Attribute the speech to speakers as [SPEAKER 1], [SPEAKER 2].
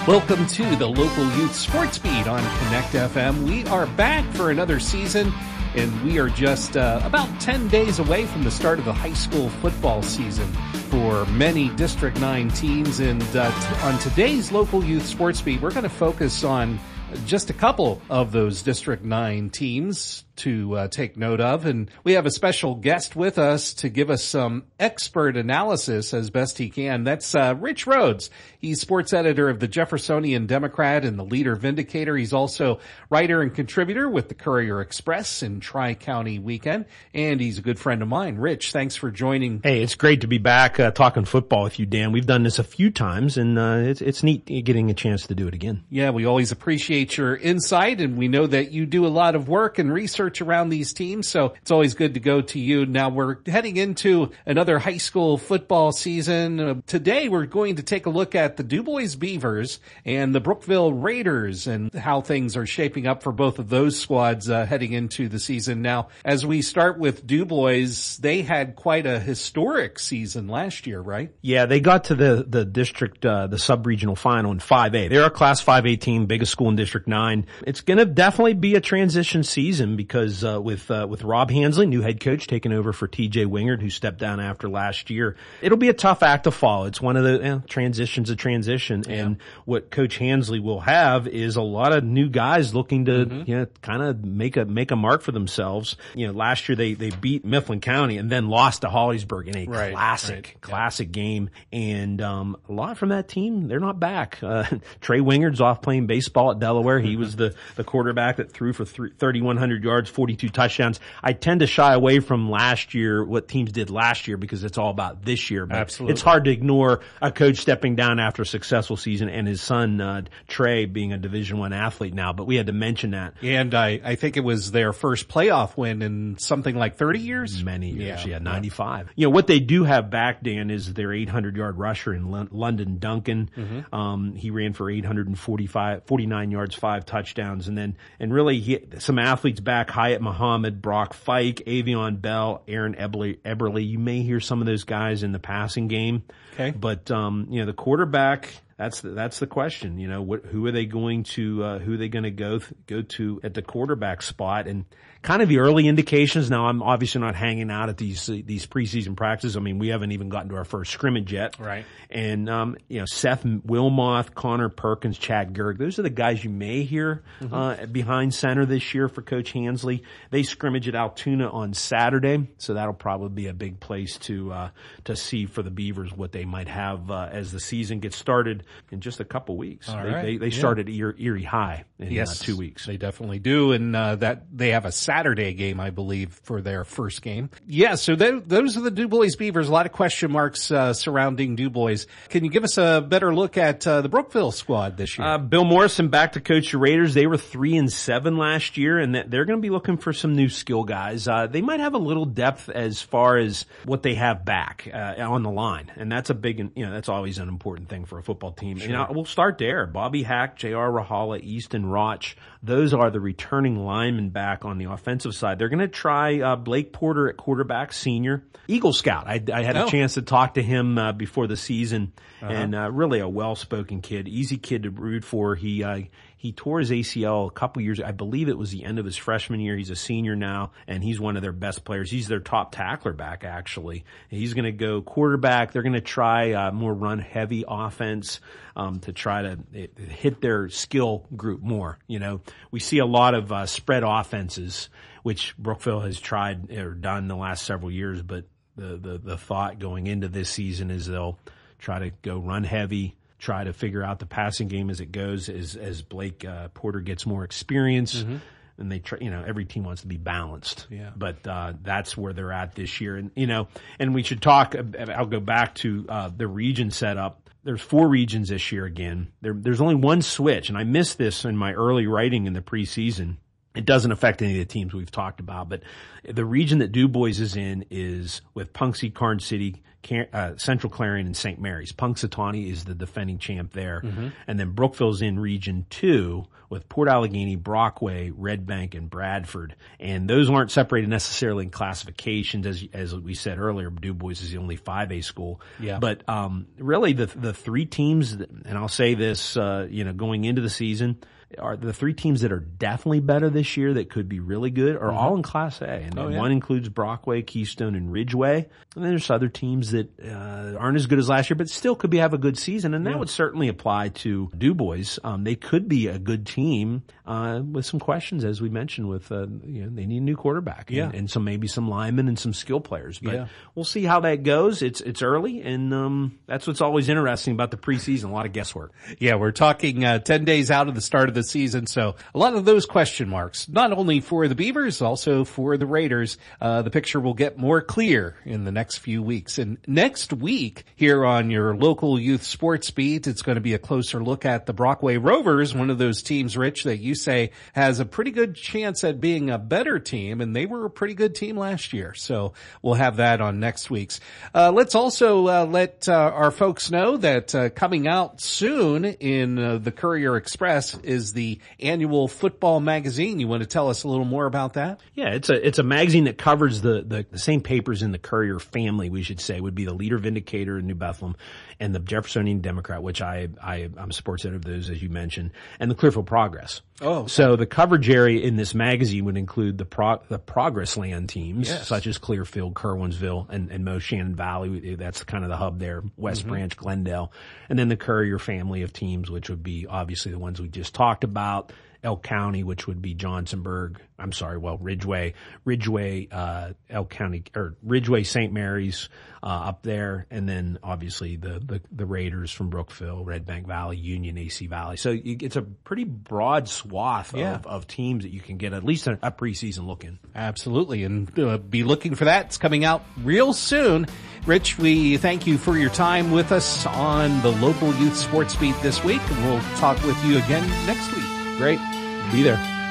[SPEAKER 1] Welcome to the local youth sports beat on Connect FM. We are back for another season, and we are just about 10 days away from the start of the high school football season for many District 9 teams. And on today's local youth sports beat, we're going to focus on just a couple of those District 9 teams to take note of. And we have a special guest with us to give us some expert analysis as best he can. That's Rich Rhodes. He's sports editor of the Jeffersonian Democrat and the Leader Vindicator. He's also writer and contributor with the Courier Express and Tri-County Weekend. And he's a good friend of mine. Rich, thanks for joining.
[SPEAKER 2] Hey, it's great to be back talking football with you, Dan. We've done this a few times, and it's neat getting a chance to do it again.
[SPEAKER 1] Yeah, we always appreciate your insight, and we know that you do a lot of work and research around these teams, so it's always good to go to you. Now we're heading into another high school football season. Today we're going to take a look at the DuBois Beavers and the Brookville Raiders and how things are shaping up for both of those squads heading into the season. Now, as we start with DuBois, they had quite a historic season last year, right?
[SPEAKER 2] Yeah, they got to the district, the sub-regional final in 5A. They're a Class 5A team, biggest school in District 9. It's going to definitely be a transition season because with Rob Hansley, new head coach, taking over for TJ Wingard, who stepped down after last year, it'll be a tough act to follow. It's one of the transitions of transition, yeah. And what Coach Hansley will have is a lot of new guys looking to kind of make a mark for themselves. Last year they beat Mifflin County and then lost to Holliesburg in a classic game, and a lot from that team, they're not back. Trey Wingard's off playing baseball at Delaware. He was the quarterback that threw for 3,100 yards, 42 touchdowns. I tend to shy away from last year, what teams did last year, because it's all about this year. But absolutely, it's hard to ignore a coach stepping down after a successful season and his son, Trey, being a Division I athlete now. But we had to mention that.
[SPEAKER 1] And I think it was their first playoff win in something like 30 years?
[SPEAKER 2] Many years, yeah 95. What they do have back, Dan, is their 800-yard rusher in London Duncan. He ran for 49 yards, 5 touchdowns. And really some athletes back, Hyatt Muhammad, Brock Fike, Avion Bell, Aaron Eberly. You may hear some of those guys in the passing game.
[SPEAKER 1] Okay.
[SPEAKER 2] But, the quarterback, that's the question. Who are they going to go to at the quarterback spot? And kind of the early indications. Now, I'm obviously not hanging out at these preseason practices. I mean, we haven't even gotten to our first scrimmage yet.
[SPEAKER 1] Right.
[SPEAKER 2] And, Seth Wilmoth, Connor Perkins, Chad Gerg, those are the guys you may hear, behind center this year for Coach Hansley. They scrimmage at Altoona on Saturday. So that'll probably be a big place to see for the Beavers what they might have, as the season gets started in just a couple weeks. They start at Erie High in 2 weeks.
[SPEAKER 1] They definitely do. And, that they have a Saturday game, I believe, for their first game. Yeah, so those are the DuBois Beavers. A lot of question marks surrounding DuBois. Can you give us a better look at the Brookville squad this year?
[SPEAKER 2] Bill Morrison back to coach the Raiders. They were 3-7 last year, and they're going to be looking for some new skill guys. They might have a little depth as far as what they have back on the line, and that's a big, that's always an important thing for a football team.
[SPEAKER 1] Sure.
[SPEAKER 2] We'll start there. Bobby Hack, J.R. Rahala, Easton Roch. Those are the returning linemen back on the offensive side. They're going to try Blake Porter at quarterback, senior. Eagle Scout. I had a chance to talk to him before the season, and really a well-spoken kid, easy kid to root for. He tore his ACL a couple years, I believe it was the end of his freshman year. He's a senior now, and he's one of their best players. He's their top tackler back, actually. He's going to go quarterback. They're going to try more run-heavy offense to try to hit their skill group more. We see a lot of spread offenses, which Brookville has tried or done the last several years, but the thought going into this season is they'll try to go run-heavy, try to figure out the passing game as it goes, as Blake Porter gets more experience. And they try, every team wants to be balanced.
[SPEAKER 1] Yeah.
[SPEAKER 2] But that's where they're at this year. And and we should talk. I'll go back to the region setup. There's 4 regions this year again. There's only one switch, and I missed this in my early writing in the preseason. It doesn't affect any of the teams we've talked about, but the region that Du Bois is in is with Punxsutawney, Karn City, Central Clarion, and St. Mary's. Punxsutawney is the defending champ there. And then Brookville's in Region 2 with Port Allegany, Brockway, Red Bank, and Bradford. And those aren't separated necessarily in classifications. As we said earlier, Du Bois is the only 5A school.
[SPEAKER 1] Yeah.
[SPEAKER 2] But really the three teams, and I'll say this, going into the season, are the three teams that are definitely better this year that could be really good are all in Class A. And one includes Brockway, Keystone, and Ridgeway. And then there's other teams that aren't as good as last year, but still could have a good season. And that would certainly apply to Du Bois. They could be a good team with some questions, as we mentioned, with they need a new quarterback and maybe some linemen and some skill players. But we'll see how that goes. It's early, and that's what's always interesting about the preseason, a lot of guesswork.
[SPEAKER 1] Yeah, we're talking 10 days out of the start of the season, so a lot of those question marks, not only for the Beavers, also for the Raiders. The picture will get more clear in the next few weeks. And next week, here on your local youth sports beat, it's going to be a closer look at the Brockway Rovers, one of those teams, Rich, that you say has a pretty good chance at being a better team, and they were a pretty good team last year. So we'll have that on next week's. Let's also let our folks know that coming out soon in the Courier Express is the annual football magazine. You want to tell us a little more about that?
[SPEAKER 2] Yeah, it's a magazine that covers the same papers in the Courier family, we should say, would be the Leader Vindicator in New Bethlehem and the Jeffersonian Democrat, which I'm a sports editor of those, as you mentioned, and the Clearfield Progress.
[SPEAKER 1] Oh, okay.
[SPEAKER 2] So the coverage area in this magazine would include the Progress land teams, such as Clearfield, Kerwinsville, and Mo Shannon Valley. That's kind of the hub there, West Branch, Glendale. And then the Courier family of teams, which would be obviously the ones we just talked about. Elk County, which would be Ridgeway, Elk County, or Ridgeway, St. Mary's, up there. And then obviously the Raiders from Brookville, Red Bank Valley, Union, AC Valley. So it's a pretty broad swath of teams that you can get at least a preseason look in.
[SPEAKER 1] Absolutely. And be looking for that. It's coming out real soon. Rich, we thank you for your time with us on the local youth sports beat this week, and we'll talk with you again next week.
[SPEAKER 2] Great. Be there.